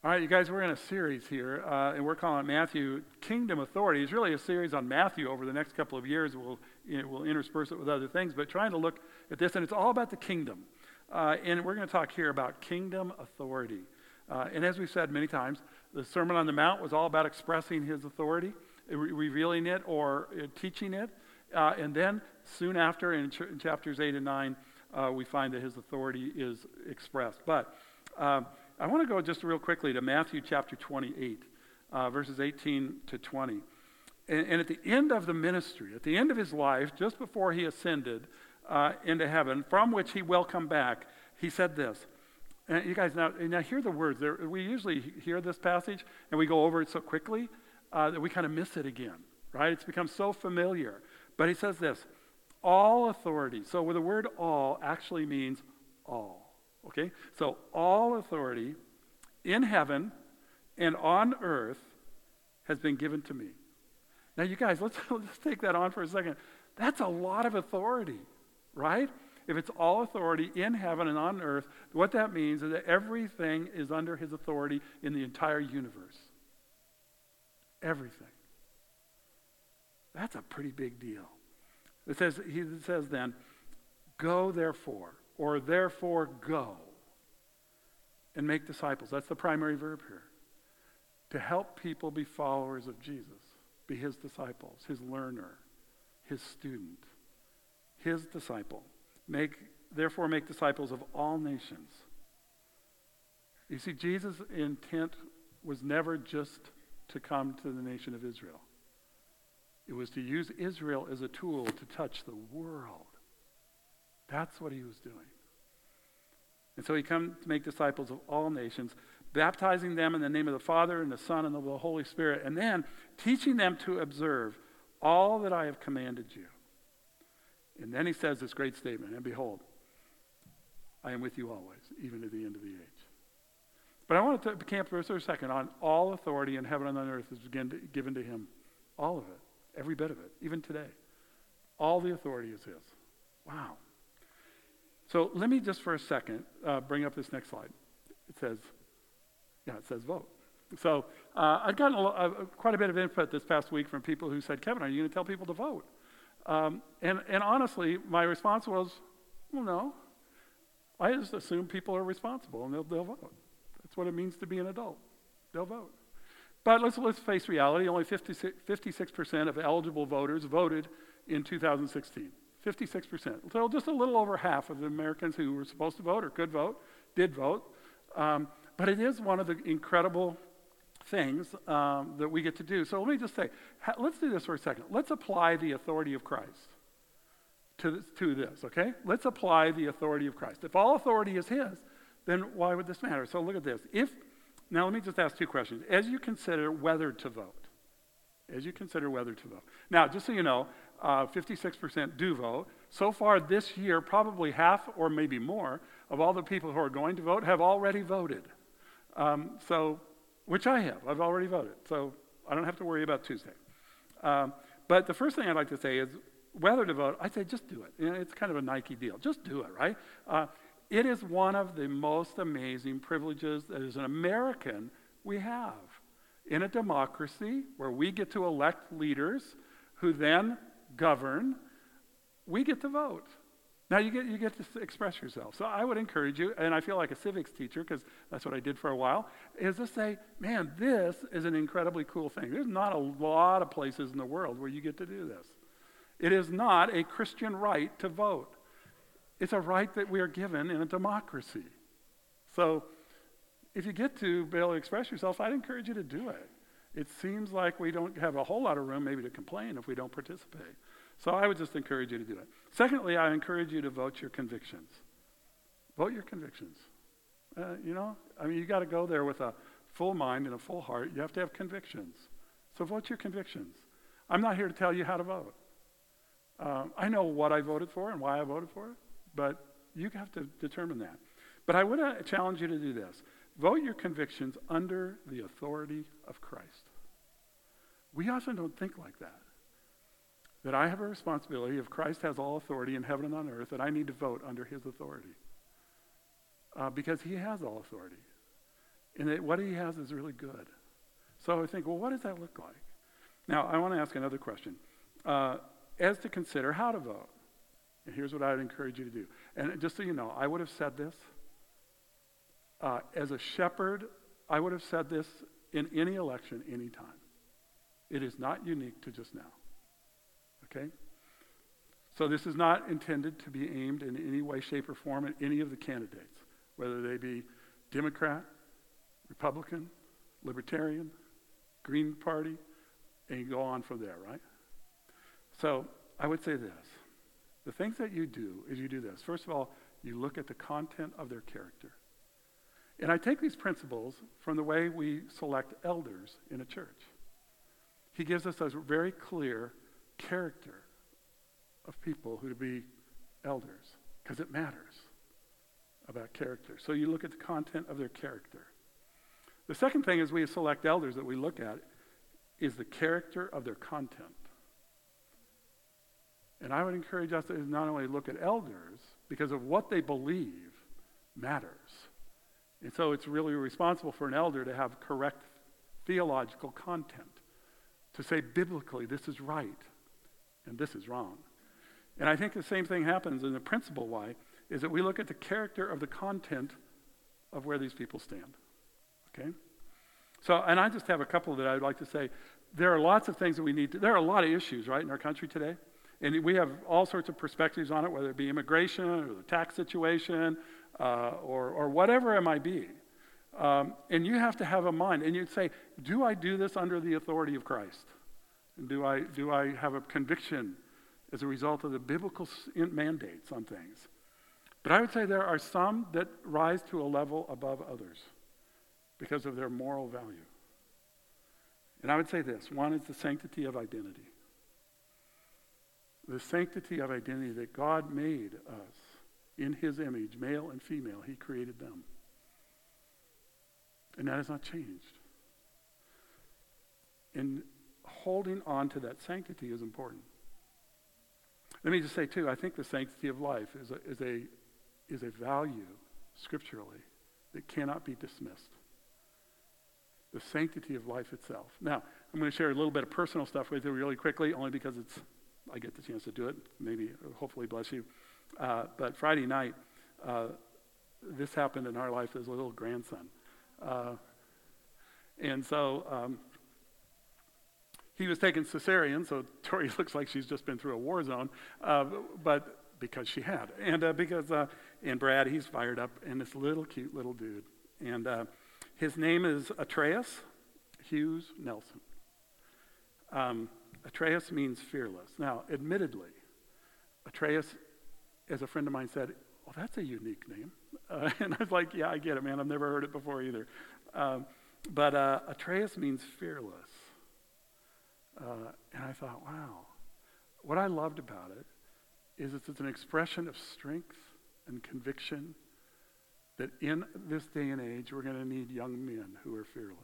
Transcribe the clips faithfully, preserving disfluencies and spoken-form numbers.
All right, you guys, we're in a series here, uh, and we're calling it Matthew Kingdom Authority. It's really a series on Matthew over the next couple of years. We'll, you know, we'll intersperse it with other things, but trying to look at this, and it's all about the kingdom. Uh, and we're going to talk here about kingdom authority. Uh, and as we've said many times, the Sermon on the Mount was all about expressing his authority, re- revealing it or uh, teaching it. Uh, and then soon after, in, ch- in chapters eight and nine, uh, we find that his authority is expressed. But um, I want to go just real quickly to Matthew chapter twenty-eight, uh, verses eighteen to twenty. And, and at the end of the ministry, at the end of his life, just before he ascended uh, into heaven, from which he will come back, he said this. And you guys, now, now hear the words. There, we usually hear this passage, and we go over it so quickly uh, that we kind of miss it again, right? It's become so familiar. But he says this, all authority. So with the word all actually means all. Okay, so all authority in heaven and on earth has been given to me. Now, you guys, let's, let's take that on for a second. That's a lot of authority, right? If it's all authority in heaven and on earth, what that means is that everything is under his authority in the entire universe. Everything. That's a pretty big deal. It says, he says then, go therefore. Or therefore go and make disciples. That's the primary verb here. To help people be followers of Jesus, be his disciples, his learner, his student, his disciple. Make, therefore make disciples of all nations. You see, Jesus' intent was never just to come to the nation of Israel. It was to use Israel as a tool to touch the world. That's what he was doing. And so he came to make disciples of all nations, baptizing them in the name of the Father and the Son and of the Holy Spirit, and then teaching them to observe all that I have commanded you. And then he says this great statement, and behold, I am with you always, even to the end of the age. But I want to camp for a second on all authority in heaven and on earth is given to him. All of it, every bit of it, even today. All the authority is his. Wow. So let me just for a second uh, bring up this next slide. It says, yeah, it says vote. So uh, I've gotten a, uh, quite a bit of input this past week from people who said, Kevin, are you going to tell people to vote? Um, and, and honestly, my response was, well, no. I just assume people are responsible and they'll, they'll vote. That's what it means to be an adult. They'll vote. But let's, let's face reality. Only fifty-six percent of eligible voters voted in two thousand sixteen. fifty-six percent. So just a little over half of the Americans who were supposed to vote or could vote did vote. Um, but it is one of the incredible things um, that we get to do. So let me just say, ha- let's do this for a second. Let's apply the authority of Christ to this, to this, okay? Let's apply the authority of Christ. If all authority is his, then why would this matter? So look at this. If Now let me just ask two questions. As you consider whether to vote, as you consider whether to vote. Now, just so you know, uh, fifty-six percent do vote. So far this year, probably half or maybe more of all the people who are going to vote have already voted. Um, so, which I have. I've already voted. So I don't have to worry about Tuesday. Um, but the first thing I'd like to say is whether to vote, I say just do it. You know, it's kind of a Nike deal. Just do it, right? Uh, it is one of the most amazing privileges that as an American we have. In a democracy where we get to elect leaders who then govern, we get to vote. Now you get you get to express yourself. So I would encourage you, and I feel like a civics teacher because that's what I did for a while, is to say, man, this is an incredibly cool thing. There's not a lot of places in the world where you get to do this. It is not a Christian right to vote. It's a right that we are given in a democracy. So if you get to be able to express yourself, I'd encourage you to do it. It seems like we don't have a whole lot of room maybe to complain if we don't participate. So I would just encourage you to do it. Secondly, I encourage you to vote your convictions. Vote your convictions. Uh, you know, I mean, you got to go there with a full mind and a full heart. You have to have convictions. So vote your convictions. I'm not here to tell you how to vote. Um, I know what I voted for and why I voted for it, but you have to determine that. But I would uh, challenge you to do this. Vote your convictions under the authority of Christ. We often don't think like that. That I have a responsibility, if Christ has all authority in heaven and on earth, that I need to vote under his authority. Uh, because he has all authority. and that what he has is really good. So I think, well, what does that look like? Now, I want to ask another question. Uh, as to consider how to vote, and here's what I would encourage you to do. And just so you know, I would have said this. Uh, as a shepherd, I would have said this in any election, any time. It is not unique to just now. Okay? So this is not intended to be aimed in any way, shape, or form at any of the candidates, whether they be Democrat, Republican, Libertarian, Green Party, and you go on from there, right? So I would say this. The things that you do is you do this. First of all, you look at the content of their character. And I take these principles from the way we select elders in a church. He gives us a very clear character of people who to be elders, because it matters about character. So you look at the content of their character. The second thing is we select elders that we look at is the character of their content. And I would encourage us to not only look at elders, because of what they believe matters. And so it's really responsible for an elder to have correct theological content, to say biblically this is right and this is wrong. And I think the same thing happens in the principle why, is that we look at the character of the content of where these people stand. Okay? So, and I just have a couple that I would like to say. There are lots of things that we need to, there are a lot of issues, right, in our country today. And we have all sorts of perspectives on it, whether it be immigration or the tax situation uh, or, or whatever it might be. Um, and you have to have a mind. And you'd say, do I do this under the authority of Christ? And do I, do I have a conviction as a result of the biblical mandates on things? But I would say there are some that rise to a level above others because of their moral value. And I would say this. One is the sanctity of identity. The sanctity of identity that God made us in his image, male and female. He created them. And that has not changed. And holding on to that sanctity is important. Let me just say, too, I think the sanctity of life is a, is a, is a value, scripturally, that cannot be dismissed. The sanctity of life itself. Now, I'm going to share a little bit of personal stuff with you really quickly, only because it's I get the chance to do it. Maybe, hopefully, bless you. Uh, but Friday night, uh, this happened in our life as a little grandson. Uh, and so um, he was taken cesarean, so Tori looks like she's just been through a war zone, uh, but because she had. And uh, because, uh, and Brad, he's fired up, and this little cute little dude. And uh, his name is Atreus Hughes Nelson. Um, Atreus means fearless. Now, admittedly, Atreus, as a friend of mine said, well, that's a unique name. Uh, and I was like, yeah, I get it, man. I've never heard it before either. Um, but uh, Atreus means fearless. Uh, and I thought, wow. What I loved about it is it's, it's an expression of strength and conviction that in this day and age, we're going to need young men who are fearless.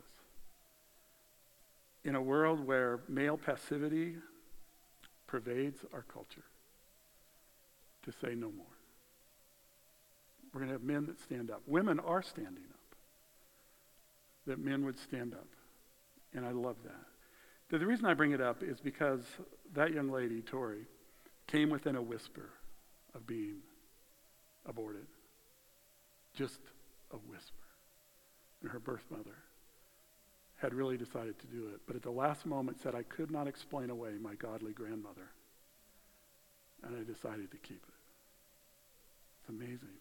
In a world where male passivity pervades our culture, to say no more. We're going to have men that stand up. Women are standing up. That men would stand up. And I love that. The, the reason I bring it up is because that young lady, Tori, came within a whisper of being aborted. Just a whisper. And her birth mother had really decided to do it, but at the last moment said, I could not explain away my godly grandmother, and I decided to keep it. It's amazing.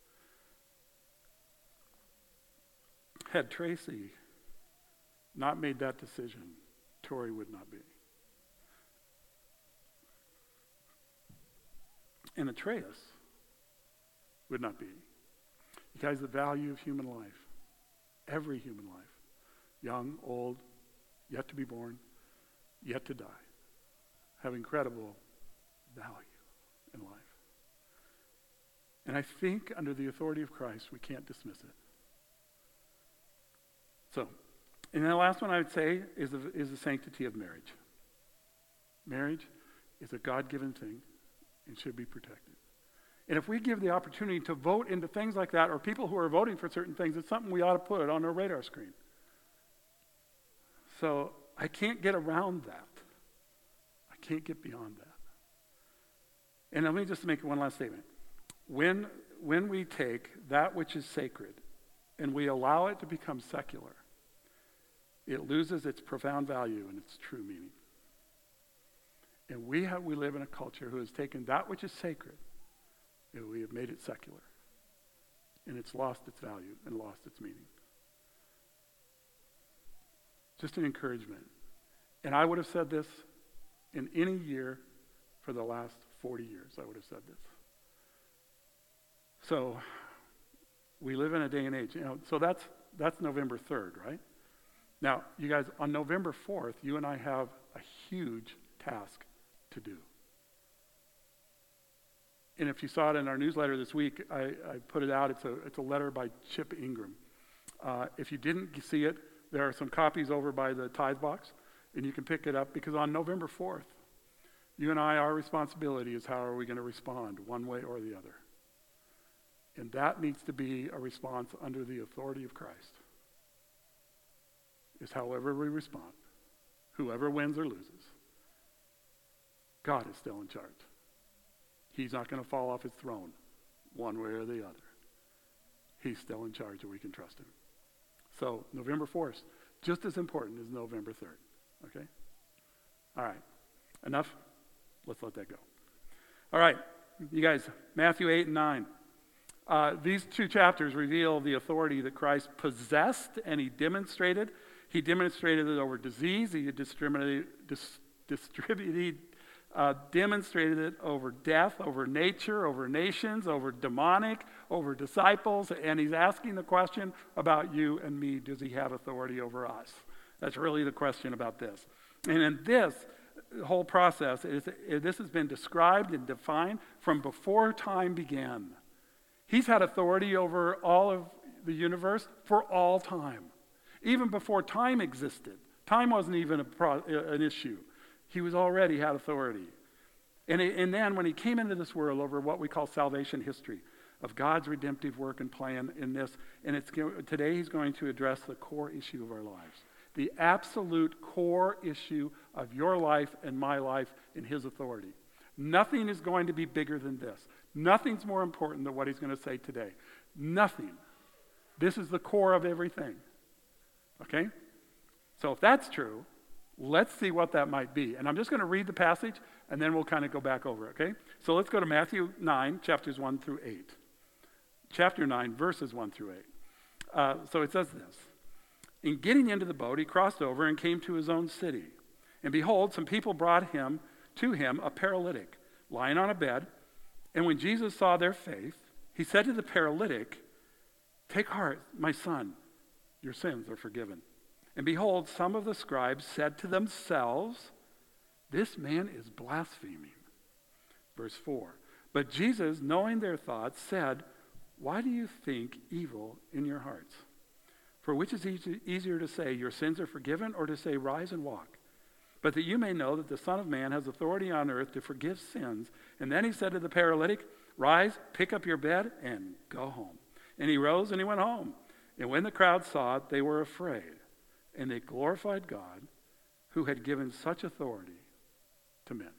Had Tracy not made that decision, Tori would not be. And Atreus would not be. You guys, the value of human life, every human life, young, old, yet to be born, yet to die, have incredible value in life. And I think under the authority of Christ, we can't dismiss it. So, and the last one I would say is the, is the sanctity of marriage. Marriage is a God-given thing and should be protected. And if we give the opportunity to vote into things like that, or people who are voting for certain things, it's something we ought to put on our radar screen. So I can't get around that. I can't get beyond that. And let me just make one last statement. When, when we take that which is sacred and we allow it to become secular, it loses its profound value and its true meaning. And we have we live in a culture who has taken that which is sacred and we have made it secular. And it's lost its value and lost its meaning. Just an encouragement. And I would have said this in any year for the last forty years. I would have said this. So we live in a day and age. You know, so that's that's November third, right? Now, you guys, on November fourth, you and I have a huge task to do. And if you saw it in our newsletter this week, I, I put it out. It's a it's a letter by Chip Ingram. Uh, if you didn't see it, there are some copies over by the tithe box, and you can pick it up, because on November fourth, you and I, our responsibility is how are we going to respond, one way or the other. And that needs to be a response under the authority of Christ. Is however we respond, whoever wins or loses, God is still in charge. He's not going to fall off his throne one way or the other. He's still in charge, and we can trust him. So November fourth, just as important as November third. Okay? All right. Enough? Let's let that go. All right. You guys, Matthew eight and nine. Uh, these two chapters reveal the authority that Christ possessed and he demonstrated. He demonstrated it over disease. He distributed, dis, distributed uh, demonstrated it over death, over nature, over nations, over demonic, over disciples. And he's asking the question about you and me. Does he have authority over us? That's really the question about this. And in this whole process, is, this has been described and defined from before time began. He's had authority over all of the universe for all time. Even before time existed. Time wasn't even a pro, an issue. He was already had authority. And, it, and then when he came into this world over what we call salvation history, of God's redemptive work and plan in this, and it's today he's going to address the core issue of our lives. The absolute core issue of your life and my life in his authority. Nothing is going to be bigger than this. Nothing's more important than what he's going to say today. Nothing. This is the core of everything. Okay? So if that's true, let's see what that might be. And I'm just going to read the passage, and then we'll kind of go back over it, okay? So let's go to Matthew nine, chapters one through eight. Chapter nine, verses one through eight. Uh, so it says this. In getting into the boat, he crossed over and came to his own city. And behold, some people brought him to him a paralytic, lying on a bed. And when Jesus saw their faith, he said to the paralytic, "Take heart, my son, your sins are forgiven." And behold, some of the scribes said to themselves, "This man is blaspheming." Verse four. But Jesus, knowing their thoughts, said, "Why do you think evil in your hearts? For which is easy, easier to say, 'Your sins are forgiven,' or to say, 'Rise and walk'? But that you may know that the Son of Man has authority on earth to forgive sins." And then he said to the paralytic, "Rise, pick up your bed, and go home." And he rose and he went home. And when the crowd saw it, they were afraid. And they glorified God, who had given such authority to men.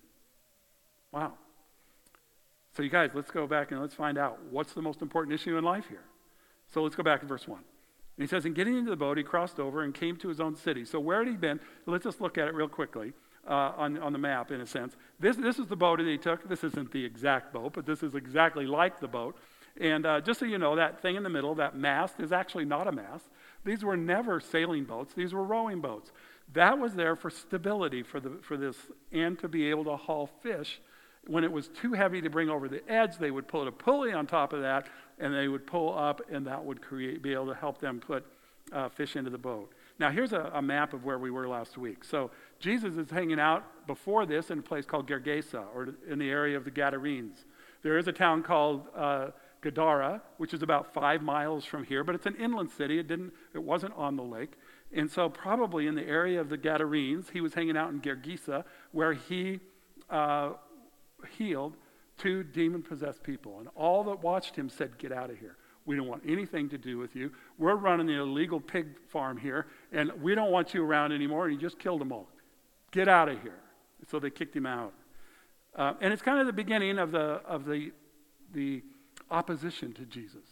Wow. So you guys, let's go back and let's find out what's the most important issue in life here. So let's go back to verse one. And he says, in getting into the boat, he crossed over and came to his own city. So where had he been? Let's just look at it real quickly uh, on, on the map, in a sense. This, this is the boat that he took. This isn't the exact boat, but this is exactly like the boat. And uh, just so you know, that thing in the middle, that mast, is actually not a mast. These were never sailing boats. These were rowing boats. That was there for stability for, the, for this, and to be able to haul fish. When it was too heavy to bring over the edge, they would put a pulley on top of that, and they would pull up, and that would create, be able to help them put uh, fish into the boat. Now, here's a, a map of where we were last week. So Jesus is hanging out before this in a place called Gergesa, or in the area of the Gadarenes. There is a town called uh, Gadara, which is about five miles from here, but it's an inland city. It didn't, it wasn't on the lake. And so probably in the area of the Gadarenes, he was hanging out in Gergesa, where he uh, healed two demon-possessed people. And all that watched him said, get out of here. We don't want anything to do with you. We're running the illegal pig farm here, and we don't want you around anymore. And he just killed them all. Get out of here. So they kicked him out. Uh, and it's kind of the beginning of the of the the opposition to Jesus.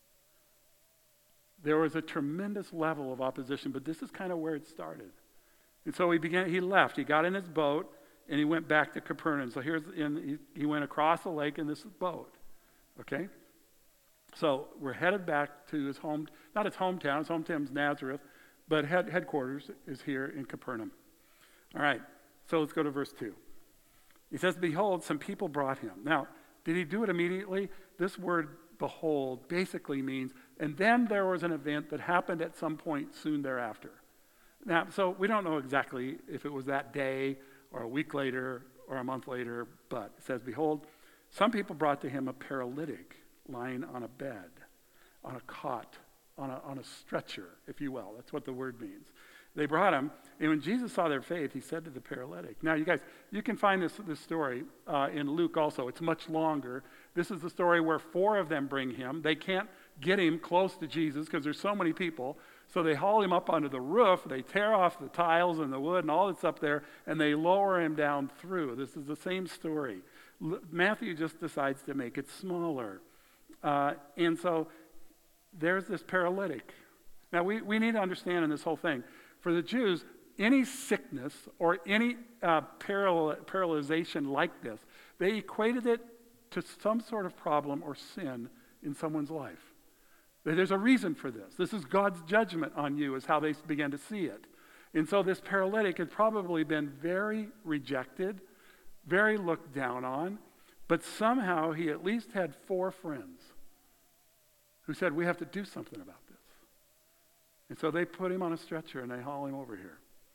There was a tremendous level of opposition, but this is kind of where it started. And so he began. He left. He got in his boat and he went back to Capernaum. So here's in he, he went across the lake in this boat. Okay. So we're headed back to his home, not his hometown. His hometown's Nazareth, but head, headquarters is here in Capernaum. All right. So let's go to verse two. He says, behold, some people brought him. Now, did he do it immediately? This word, behold, basically means, and then there was an event that happened at some point soon thereafter. Now, so we don't know exactly if it was that day or a week later or a month later, but it says, behold, some people brought to him a paralytic lying on a bed, on a cot, on a, on a stretcher, if you will. That's what the word means. They brought him, and when Jesus saw their faith, he said to the paralytic. Now, you guys, you can find this, this story uh, in Luke also. It's much longer. This is the story where four of them bring him. They can't get him close to Jesus because there's so many people. So they haul him up onto the roof. They tear off the tiles and the wood and all that's up there, and they lower him down through. This is the same story. L- Matthew just decides to make it smaller. Uh, and so there's this paralytic. Now, we, we need to understand in this whole thing, for the Jews, any sickness or any uh, paral- paralyzation like this, they equated it to some sort of problem or sin in someone's life. There's a reason for this. This is God's judgment on you is how they began to see it. And so this paralytic had probably been very rejected, very looked down on, but somehow he at least had four friends who said, we have to do something about this. And so they put him on a stretcher and they haul him over here.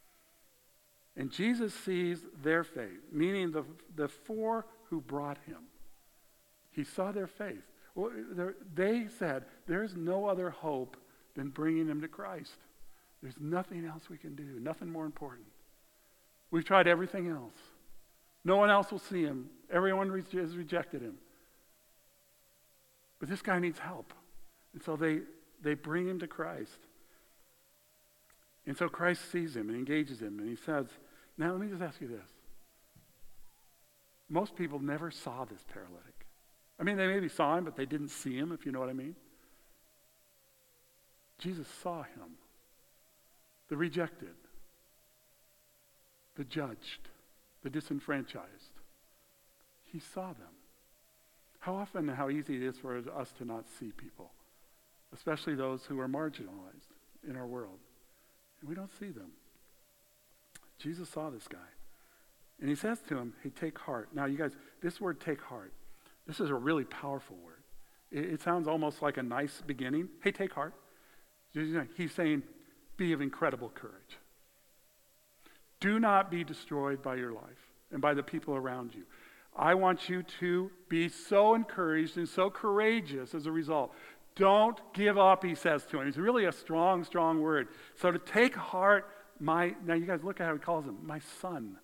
And Jesus sees their faith, meaning the, the four who brought him. He saw their faith. Well, they said, there's no other hope than bringing him to Christ. There's nothing else we can do, nothing more important. We've tried everything else. No one else will see him. Everyone re- has rejected him. But this guy needs help. And so they, they bring him to Christ. And so Christ sees him and engages him, and he says, now let me just ask you this. Most people never saw this paralytic. I mean, they maybe saw him, but they didn't see him, if you know what I mean. Jesus saw him. The rejected, the judged, the disenfranchised. He saw them. How often and how easy it is for us to not see people, especially those who are marginalized in our world. And we don't see them. Jesus saw this guy. And he says to him, hey, take heart. Now, you guys, this word take heart, this is a really powerful word. It, it sounds almost like a nice beginning. Hey, take heart. He's saying, be of incredible courage. Do not be destroyed by your life and by the people around you. I want you to be so encouraged and so courageous as a result. Don't give up, he says to him. It's really a strong, strong word. So to take heart, my, now you guys look at how he calls him, my son.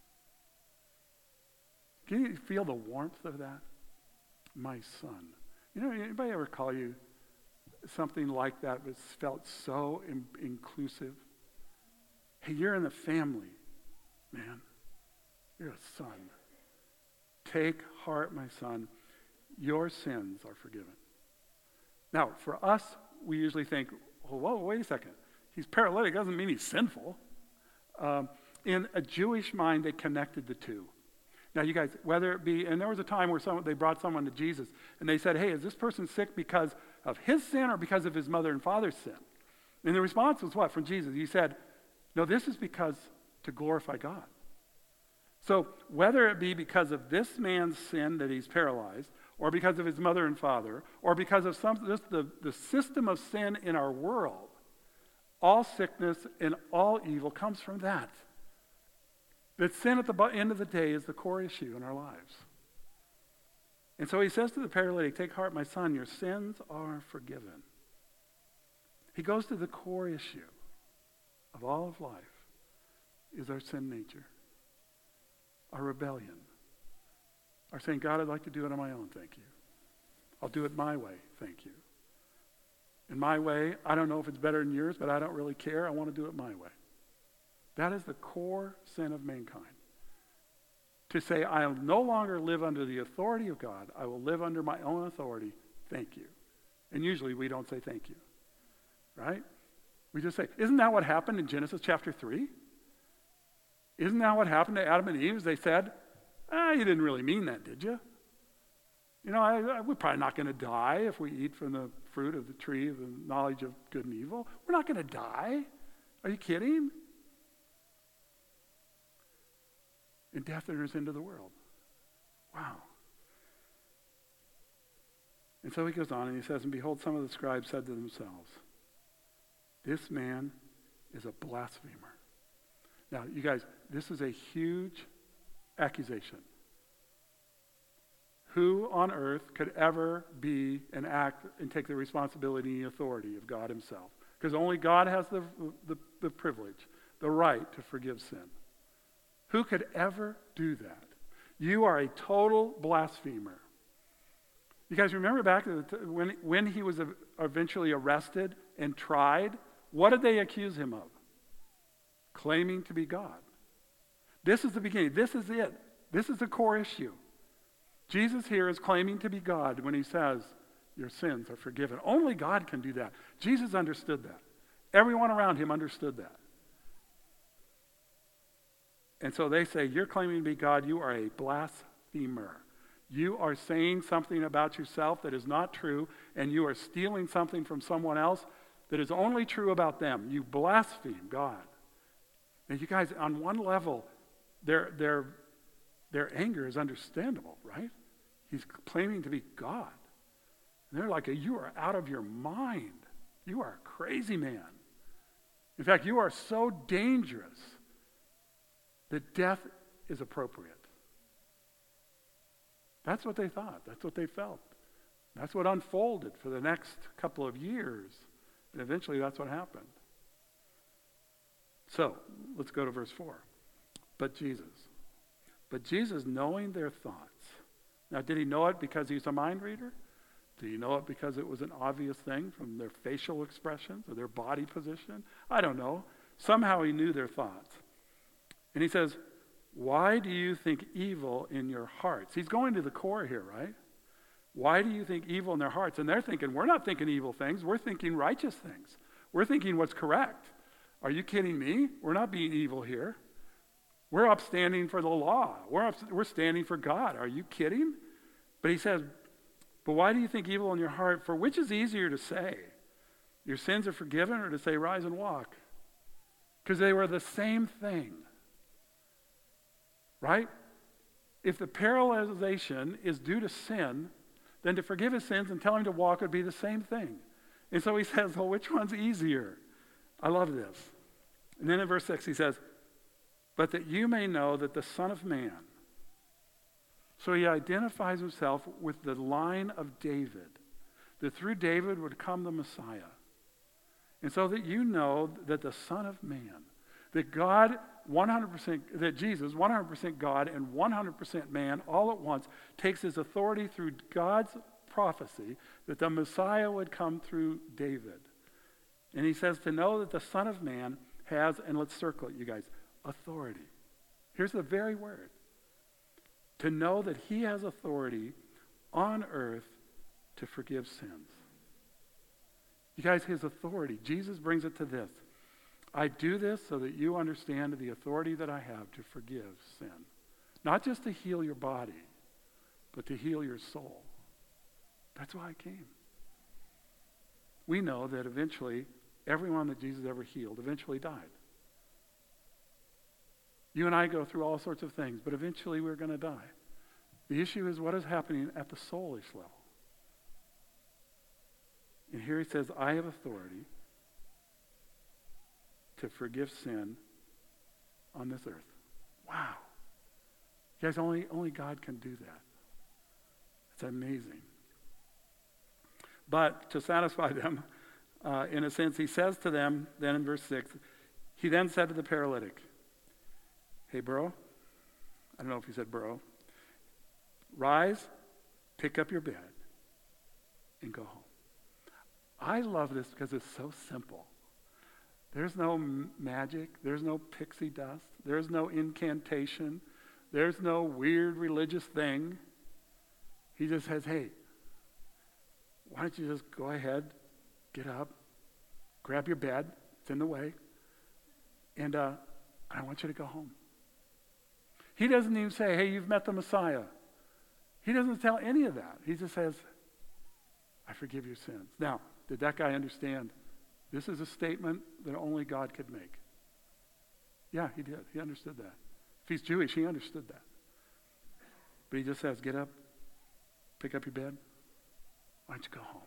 Can you feel the warmth of that? My son. You know, anybody ever call you something like that was felt so in, inclusive? Hey, you're in the family, man. You're a son. Take heart, my son. Your sins are forgiven. Now, for us, we usually think, oh, whoa, wait a second. He's paralytic. Doesn't mean he's sinful. Um, in a Jewish mind, they connected the two. Now, you guys, whether it be, and there was a time where someone, they brought someone to Jesus, and they said, hey, is this person sick because of his sin or because of his mother and father's sin? And the response was what from Jesus? He said, no, this is because to glorify God. So whether it be because of this man's sin that he's paralyzed, or because of his mother and father, or because of some this, the, the system of sin in our world, all sickness and all evil comes from that. That sin at the end of the day is the core issue in our lives. And so he says to the paralytic, take heart, my son, your sins are forgiven. He goes to the core issue of all of life, is our sin nature, our rebellion, are saying, God, I'd like to do it on my own, thank you. I'll do it my way, thank you. In my way, I don't know if it's better than yours, but I don't really care. I want to do it my way. That is the core sin of mankind. To say, I'll no longer live under the authority of God. I will live under my own authority. Thank you. And usually we don't say thank you. Right? We just say, isn't that what happened in Genesis chapter three? Isn't that what happened to Adam and Eve? They said, ah, you didn't really mean that, did you? You know, I, I, we're probably not going to die if we eat from the fruit of the tree of the knowledge of good and evil. We're not going to die. Are you kidding? And death enters into the world. Wow. And so he goes on and he says, and behold, some of the scribes said to themselves, this man is a blasphemer. Now, you guys, this is a huge accusation. Who on earth could ever be and act and take the responsibility and authority of God himself? Because only God has the, the, the privilege, the right to forgive sin. Who could ever do that? You are a total blasphemer. You guys remember back to the, when, when he was eventually arrested and tried, what did they accuse him of? Claiming to be God. This is the beginning. This is it. This is the core issue. Jesus here is claiming to be God when he says, your sins are forgiven. Only God can do that. Jesus understood that. Everyone around him understood that. And so they say, you're claiming to be God, you are a blasphemer. You are saying something about yourself that is not true, and you are stealing something from someone else that is only true about them. You blaspheme God. And you guys, on one level, their, their, their anger is understandable, right? He's claiming to be God. And they're like, you are out of your mind. You are a crazy man. In fact, you are so dangerous that death is appropriate. That's what they thought. That's what they felt. That's what unfolded for the next couple of years. And eventually that's what happened. So, let's go to verse four. But Jesus. But Jesus, knowing their thoughts. Now, did he know it because he's a mind reader? Did he know it because it was an obvious thing from their facial expressions or their body position? I don't know. Somehow he knew their thoughts. And he says, why do you think evil in your hearts? He's going to the core here, right? Why do you think evil in their hearts? And they're thinking, we're not thinking evil things. We're thinking righteous things. We're thinking what's correct. Are you kidding me? We're not being evil here. We're upstanding for the law. We're, up, we're standing for God. Are you kidding? But he says, but why do you think evil in your heart? For which is easier to say? Your sins are forgiven, or to say, rise and walk? Because they were the same thing. Right? If the paralyzation is due to sin, then to forgive his sins and tell him to walk would be the same thing. And so he says, well, which one's easier? I love this. And then in verse six he says, but that you may know that the Son of Man. So he identifies himself with the line of David, that through David would come the Messiah. And so that you know that the Son of Man, that God one hundred percent, that Jesus, one hundred percent God and one hundred percent man all at once, takes his authority through God's prophecy that the Messiah would come through David. And he says to know that the Son of Man has, and let's circle it, you guys, authority. Here's the very word. To know that he has authority on earth to forgive sins. You guys, his authority, Jesus brings it to this. I do this so that you understand the authority that I have to forgive sin. Not just to heal your body, but to heal your soul. That's why I came. We know that eventually, everyone that Jesus ever healed eventually died. You and I go through all sorts of things, but eventually we're going to die. The issue is what is happening at the soulish level. And here he says, I have authority to forgive sin on this earth. Wow. You guys, only, only God can do that. It's amazing. But to satisfy them, uh, in a sense, he says to them, then in verse six, he then said to the paralytic, hey, bro, I don't know if he said bro, rise, pick up your bed, and go home. I love this because it's so simple. There's no m- magic. There's no pixie dust. There's no incantation. There's no weird religious thing. He just says, hey, why don't you just go ahead, get up, grab your bed, it's in the way, and uh, I want you to go home. He doesn't even say, hey, you've met the Messiah. He doesn't tell any of that. He just says, I forgive your sins. Now, did that guy understand? This is a statement that only God could make. Yeah, he did. He understood that. If he's Jewish, he understood that. But he just says, get up, pick up your bed. Why don't you go home?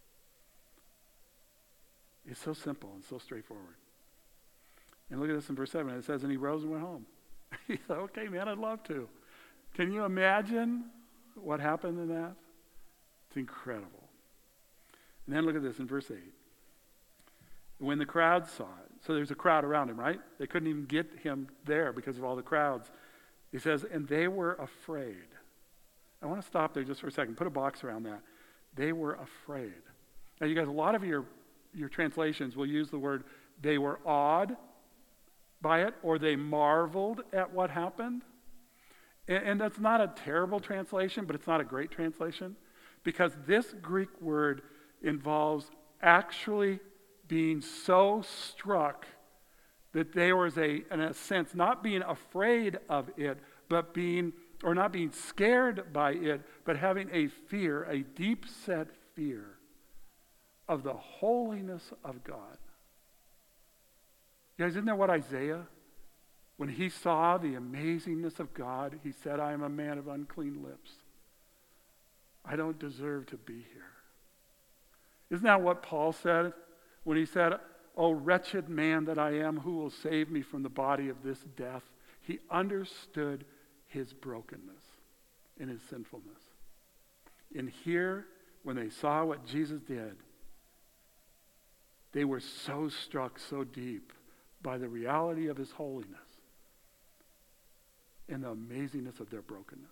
It's so simple and so straightforward. And look at this in verse seven. It says, and he rose and went home. He said, okay, man, I'd love to. Can you imagine what happened in that? It's incredible. And then look at this in verse eight. When the crowd saw it, so there's a crowd around him, right? They couldn't even get him there because of all the crowds. He says, and they were afraid. I want to stop there just for a second. Put a box around that. They were afraid. Now, you guys, a lot of your, your translations will use the word they were awed by it, or they marveled at what happened. And, and that's not a terrible translation, but it's not a great translation, because this Greek word involves actually being so struck that there was a, in a sense, not being afraid of it, but being, or not being scared by it, but having a fear, a deep-set fear of the holiness of God. You guys, isn't that what Isaiah, when he saw the amazingness of God, he said, I am a man of unclean lips. I don't deserve to be here. Isn't that what Paul said when he said, oh, wretched man that I am, who will save me from the body of this death? He understood his brokenness and his sinfulness. And here, when they saw what Jesus did, they were so struck so deep by the reality of his holiness and the amazingness of their brokenness.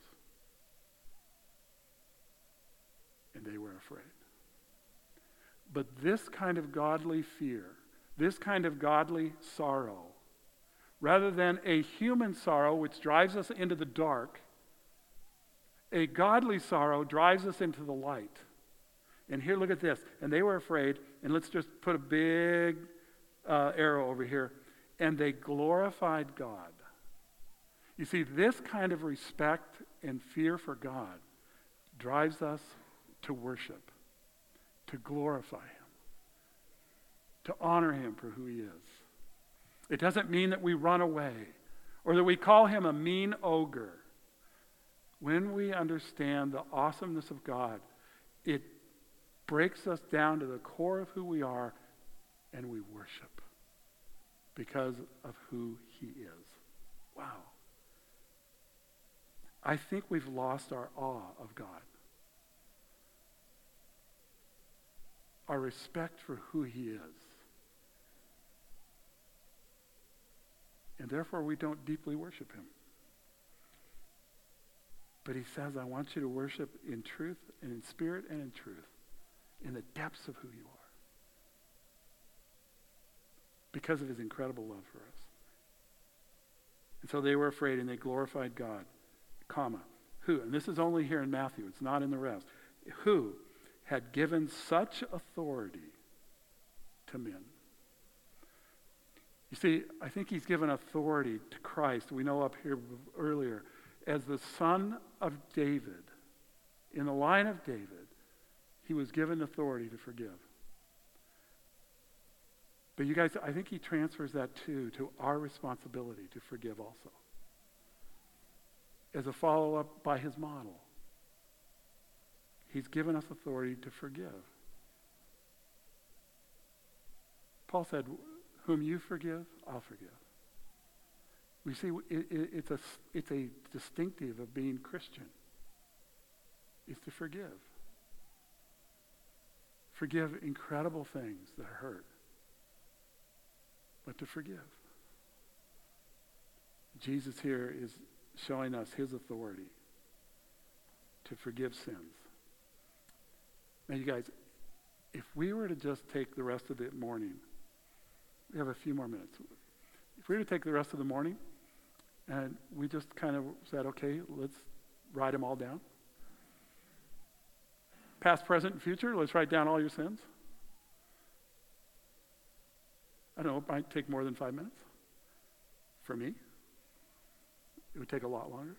And they were afraid. But this kind of godly fear, this kind of godly sorrow, rather than a human sorrow which drives us into the dark, a godly sorrow drives us into the light. And here, look at this. And they were afraid, and let's just put a big uh, arrow over here. And they glorified God. You see, this kind of respect and fear for God drives us to worship, to glorify him, to honor him for who he is. It doesn't mean that we run away or that we call him a mean ogre. When we understand the awesomeness of God, it breaks us down to the core of who we are, and we worship because of who he is. Wow. I think we've lost our awe of God. Our respect for who he is. And therefore we don't deeply worship him. But he says, I want you to worship in truth and in spirit and in truth, in the depths of who you are, because of his incredible love for us. And so they were afraid, and they glorified God, comma, who, and this is only here in Matthew, it's not in the rest, who had given such authority to men. You see, I think he's given authority to Christ, we know up here earlier, as the son of David. In the line of David, he was given authority to forgive. But you guys, I think he transfers that too to our responsibility to forgive also, as a follow-up by his model. He's given us authority to forgive. Paul said, whom you forgive, I'll forgive. We see it, it, it's, a, it's a distinctive of being Christian, is to forgive. Forgive incredible things that hurt, but to forgive. Jesus here is showing us his authority to forgive sins. Now, you guys, if we were to just take the rest of the morning, we have a few more minutes. If we were to take the rest of the morning and we just kind of said, okay, let's write them all down. Past, present, and future, let's write down all your sins. I don't know, it might take more than five minutes. For me, it would take a lot longer.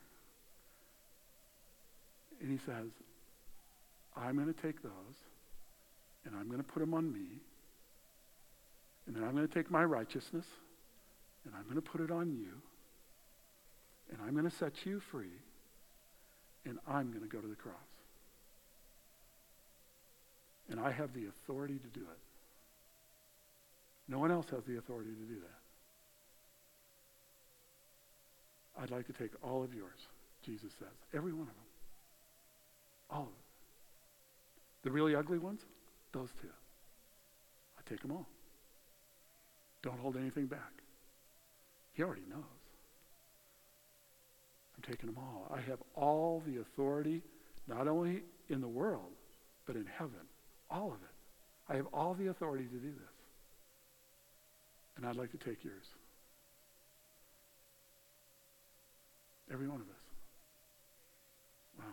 And he says, I'm going to take those and I'm going to put them on me. And then I'm going to take my righteousness and I'm going to put it on you. And I'm going to set you free. And I'm going to go to the cross. And I have the authority to do it. No one else has the authority to do that. I'd like to take all of yours, Jesus says. Every one of them. All of them. The really ugly ones, those two. I take them all. Don't hold anything back. He already knows. I'm taking them all. I have all the authority, not only in the world, but in heaven. All of it. I have all the authority to do this. And I'd like to take yours. Every one of us. Wow.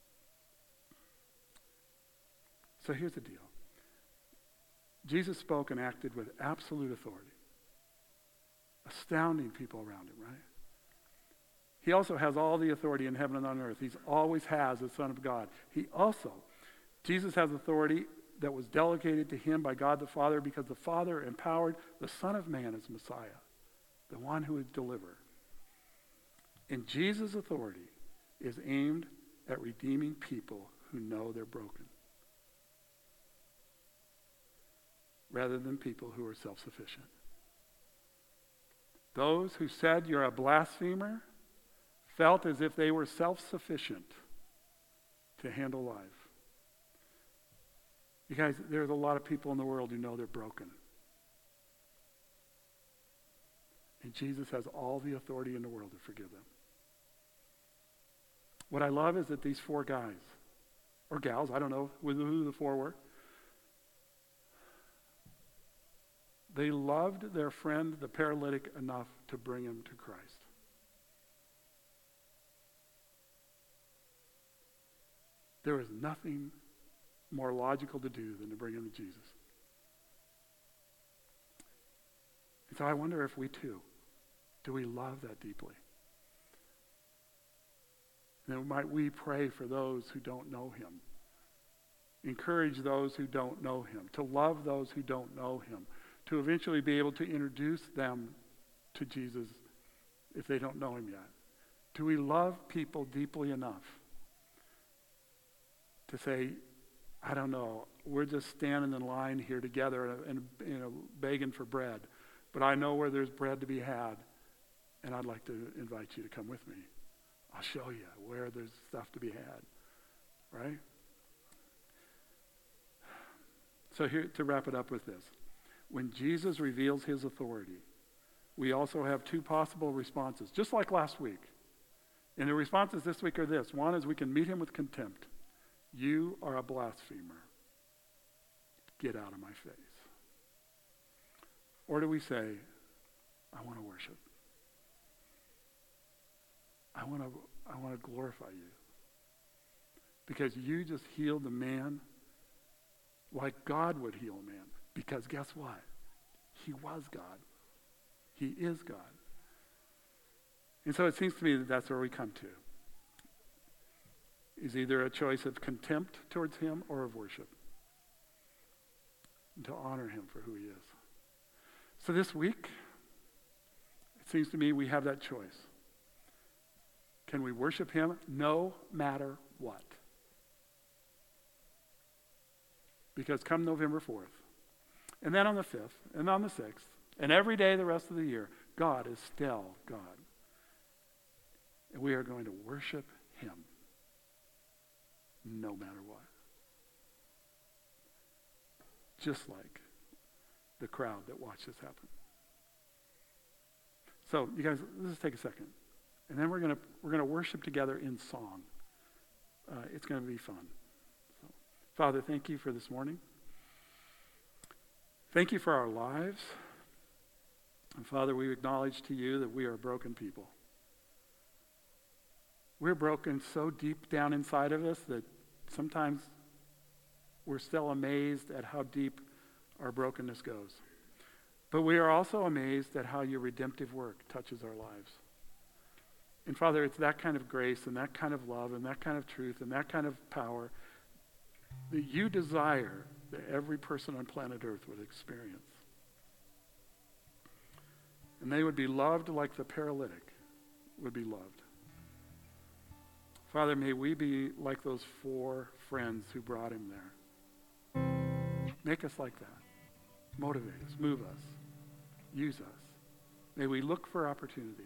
So here's the deal. Jesus spoke and acted with absolute authority. Astounding people around him, right? He also has all the authority in heaven and on earth. He's always has the Son of God. He also, Jesus has authority that was delegated to him by God the Father because the Father empowered the Son of Man as Messiah, the one who would deliver. And Jesus' authority is aimed at redeeming people who know they're broken, rather than people who are self-sufficient. Those who said you're a blasphemer felt as if they were self-sufficient to handle life. You guys, there's a lot of people in the world who know they're broken. And Jesus has all the authority in the world to forgive them. What I love is that these four guys, or gals, I don't know who the four were, they loved their friend, the paralytic, enough to bring him to Christ. There is nothing more logical to do than to bring him to Jesus. And so I wonder if we too, do we love that deeply? And then might we pray for those who don't know him? Encourage those who don't know him, to love those who don't know him, to eventually be able to introduce them to Jesus if they don't know him yet. Do we love people deeply enough to say, I don't know, we're just standing in line here together and, you know, begging for bread, but I know where there's bread to be had, and I'd like to invite you to come with me. I'll show you where there's stuff to be had, right? So here, to wrap it up with this. When Jesus reveals his authority, we also have two possible responses, just like last week. And the responses this week are this. One is we can meet him with contempt. You are a blasphemer. Get out of my face. Or do we say, I want to worship. I want to I want to glorify you. Because you just healed a man like God would heal a man. Because guess what? He was God. He is God. And so it seems to me that that's where we come to. Is either a choice of contempt towards him or of worship. And to honor him for who he is. So this week, it seems to me we have that choice. Can we worship him no matter what? Because come November fourth, and then on the fifth, and on the sixth, and every day the rest of the year, God is still God. And we are going to worship him no matter what. Just like the crowd that watched this happen. So, you guys, let's take a second. And then we're going to we're going to worship together in song. uh, it's going to be fun. So, Father, thank you for this morning. Thank you for our lives. And Father, we acknowledge to you that we are broken people. We're broken so deep down inside of us that sometimes we're still amazed at how deep our brokenness goes. But we are also amazed at how your redemptive work touches our lives. And Father, it's that kind of grace and that kind of love and that kind of truth and that kind of power that you desire that every person on planet Earth would experience. And they would be loved like the paralytic would be loved. Father, may we be like those four friends who brought him there. Make us like that. Motivate us, move us, use us. May we look for opportunities.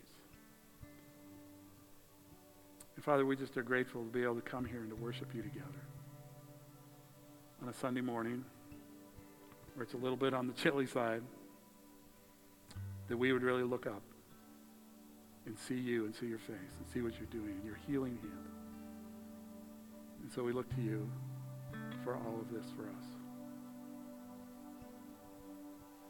And Father, we just are grateful to be able to come here and to worship you together on a Sunday morning where it's a little bit on the chilly side, that we would really look up and see you and see your face and see what you're doing and your healing hand. And so we look to you for all of this for us.